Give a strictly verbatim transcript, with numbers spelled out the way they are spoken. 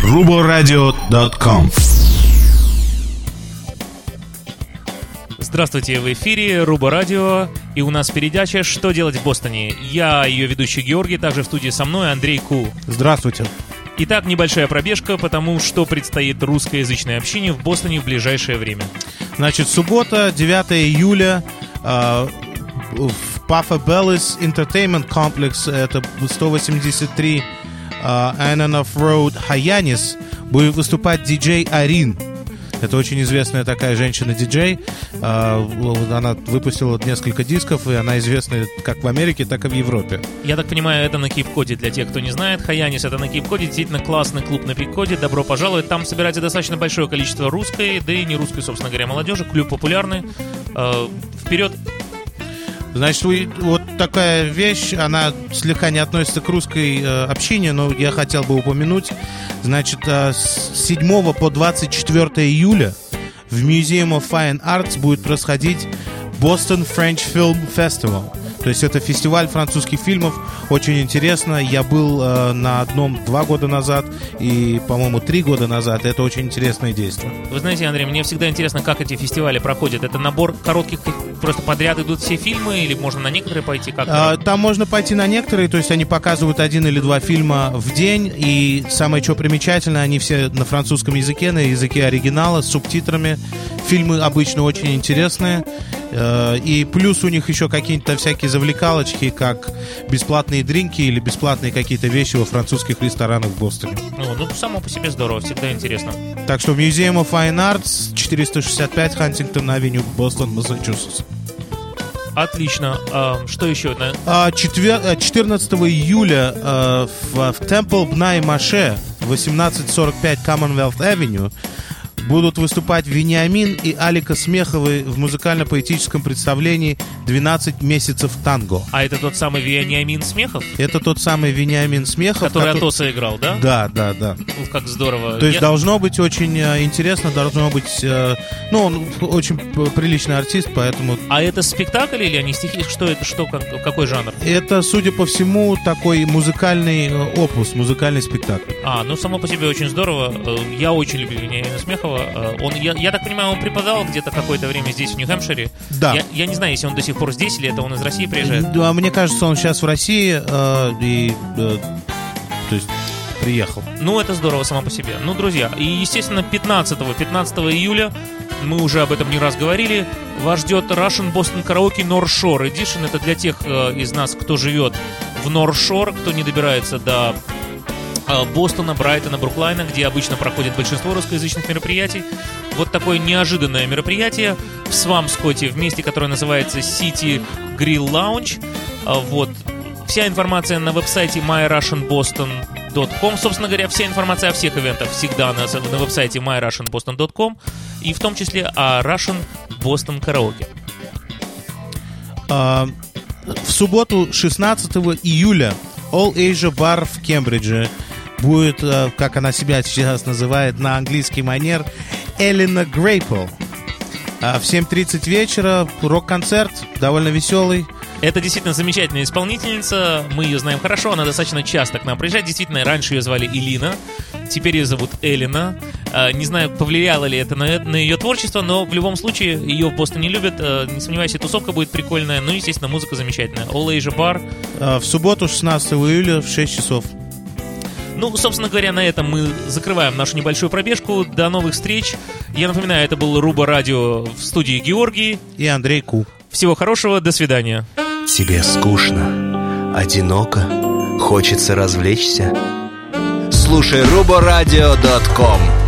рубо радио точка ком. Здравствуйте, в эфире Руба Радио, и у нас передача «Что делать в Бостоне?». Я ее ведущий Георгий, также в студии со мной Андрей Ку. Здравствуйте. Итак, небольшая пробежка, потому что предстоит русскоязычное общение в Бостоне в ближайшее время. Значит, суббота, девятого июля, э, в Puffer Bellis Entertainment Complex, это сто восемьдесят три э, Ananoff Road, Hyannis, будет выступать диджей Арин. Это очень известная такая женщина-диджей. Она выпустила несколько дисков, и она известна как в Америке, так и в Европе. Я так понимаю, это на Кейп-Коде. Для тех, кто не знает, Hyannis — это на Кейп-Коде. Действительно классный клуб на Кейп-Коде. Добро пожаловать. Там собирается достаточно большое количество русской, да и не русской, собственно говоря, молодежи. Клуб популярный. Вперед! Значит, вот такая вещь, она слегка не относится к русской э, общине, но я хотел бы упомянуть. Значит, э, с седьмого по двадцать четвёртого июля в Museum of Fine Arts будет происходить Boston French Film Festival. То есть это фестиваль французских фильмов. Очень интересно. Я был э, на одном два года назад и, по-моему, три года назад. Это очень интересное действие. Вы знаете, Андрей, мне всегда интересно, как эти фестивали проходят. Это набор коротких, просто подряд идут все фильмы, или можно на некоторые пойти? Как а, там можно пойти на некоторые, то есть они показывают один или два фильма в день. И самое, что примечательно, они все на французском языке, на языке оригинала, с субтитрами. Фильмы обычно очень интересные. И плюс у них еще какие-то всякие завлекалочки, как бесплатные дринки или бесплатные какие-то вещи во французских ресторанах в Бостоне. Ну, ну само по себе здорово, всегда интересно. Так что Museum of Fine Arts, четыреста шестьдесят пять Хантингтон-авеню, Бостон, Массачусетс. Отлично. А, что еще? четырнадцатого июля в, в Temple B'nai Moshe, восемнадцать сорок пять Commonwealth Avenue, будут выступать Вениамин и Алика Смеховы в музыкально-поэтическом представлении «двенадцать месяцев танго». А это тот самый Вениамин Смехов? Это тот самый Вениамин Смехов. Который, который... Атоса играл, да? Да, да, да. Ну, как здорово. То есть Я... должно быть очень э, интересно, должно быть... Э, ну, он очень приличный артист, поэтому... А это спектакль или они стихи? Что это? Что, как, какой жанр? Это, судя по всему, такой музыкальный э, опус, музыкальный спектакль. А, ну, само по себе очень здорово. Я очень люблю Вениамина Смехова. Он, я, я так понимаю, он преподавал где-то какое-то время здесь, в Нью-Хэмпшире. Да. Я, я не знаю, если он до сих пор здесь, или это он из России приезжает. Да, мне кажется, он сейчас в России э, и, э, то есть, приехал. Ну, это здорово само по себе. Ну, друзья, и, естественно, пятнадцатого июля, мы уже об этом не раз говорили, вас ждет Russian Boston Karaoke North Shore Edition. Это для тех э, из нас, кто живет в North Shore, кто не добирается до Бостона, Брайтона, Бруклайна, где обычно проходит большинство русскоязычных мероприятий. Вот такое неожиданное мероприятие в Свамскотте, в месте, которое называется City Grill Lounge. Вот. Вся информация на веб-сайте my russian boston dot com. Собственно говоря, вся информация о всех ивентах всегда на, на веб-сайте my russian boston dot com. И в том числе о Russian Boston Karaoke. А, в субботу, шестнадцатого июля, All Asia Bar в Кембридже будет, как она себя сейчас называет на английский манер, Элина Грейпл. В семь тридцать вечера рок-концерт, довольно веселый. Это действительно замечательная исполнительница, мы ее знаем хорошо, она достаточно часто к нам приезжает. Действительно, раньше ее звали Элина, теперь ее зовут Элина. Не знаю, повлияло ли это на, на ее творчество, но в любом случае ее в Бостоне любят. Не сомневаюсь, и тусовка будет прикольная, ну и, естественно, музыка замечательная. All Asia Bar. В субботу, шестнадцатого июля в шесть часов. Ну, собственно говоря, на этом мы закрываем нашу небольшую пробежку. До новых встреч. Я напоминаю, это был Руба Радио в студии Георгий и Андрей Ку. Всего хорошего, до свидания. Тебе скучно, одиноко, хочется развлечься? Слушай рубо радио точка ком.